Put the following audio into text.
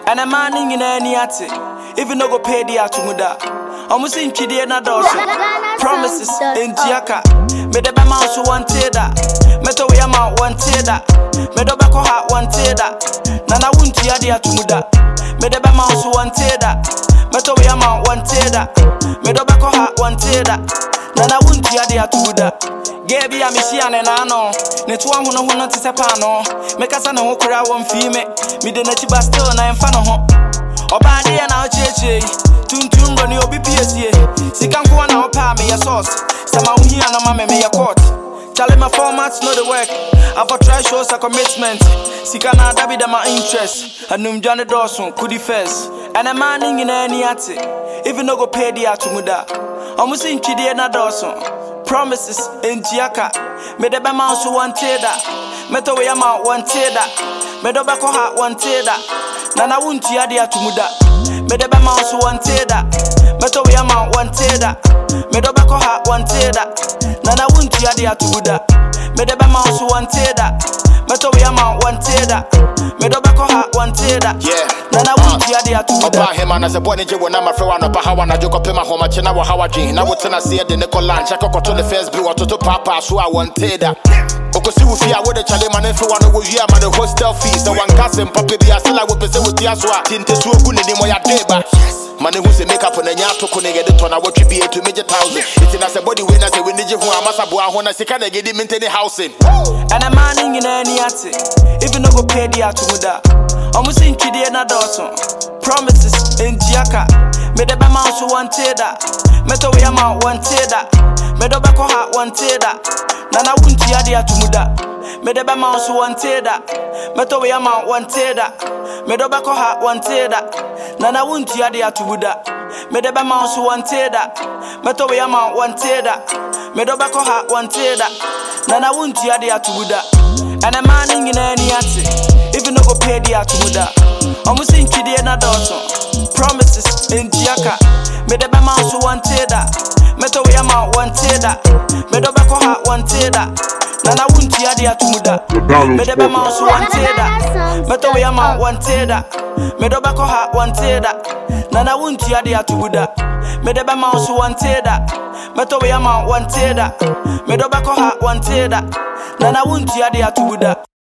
And a man in any ate, even no go pay the atumuda. Almost in Chidi and Adoso. Promises in Tiaka. Made a mouse one teda. Meto we am out one teda. Medobako hat one teda. Nana won't ya the atumuda. Made a mouse one teda. Meto we am out one teda. Medobako hat one teda. Nana won't ya the atumuda. Gaby, I'm a Sian and I know. Netwan who no one to Sapano. Make us an okra one female. Midnight Bastel and I am fan of home. Obadi and our church. Tuntun on your BPS. Sikan one our palm, me a sauce. Some out here and a mamma may a court. Tell my formats know the work. I've a try shows a commitment. Sikana David my interest. And Johnny Dawson could first. And a man in any ate. Even no go pay the atumuda. Almost in Chidi and Dawson. Promises in Tiaka. Made a mouse one teda. Meto we am out one teda. Medobako hat one teda. Nana won't ya the atumuda. Made a mouse one teda. Meto we am out one teda. Medobako hat one teda. Nana won't ya the atumuda. Made a mouse one teda. Meto we am out one teda. Medobako hat one teda. Nana won't ya the atumuda. Oba him and as a boy ninja when I'm a friend of Hawana Joko Pima Homa China or Hawaji. Now what's I see at the Nicol Lunch? I got to the first blue or to Papa, so I wanted that. Okosi with you, I would a challenge man if you want to go here, man, the hostel fees. The one cousin, Papa, I still I would present with the Aswa. Tinte so good in my deba. Man who's a makeup on a yato connect the ton. I want to be to major thousand. It's in as a body when I say when did you want Masabua when I say can I get him into the housing? And a man in any ate, even no go pay the atumuda. Almost in Chidi and Dawson. Promises in Tiaka. Made a mouse one teda. Meto we am out one teda. Medobako hat one teda. Nana won't ya the atumuda. Made a mouse one teda. Meto we am out one teda. Medobako hat one teda. Nana won't ya the atumuda. Made a mouse one teda. Meto we am out one teda. Medobako hat one teda. Nana won't ya the atumuda. And a man in any ate. Even no go pay the atumuda. Almost in Chidi and Dawson. Promises in Tiaka. Made a mouse one teda. Meto we am out one teda. Medobako hat one teda. Nana won't ya the atumuda. Made a mouse one teda. Meto we am out one teda. Medobako hat one teda. Nana won't ya the atumuda. Made a mouse one teda. Meto we am out one teda. Medobako hat one teda. Nana won't ya the atumuda.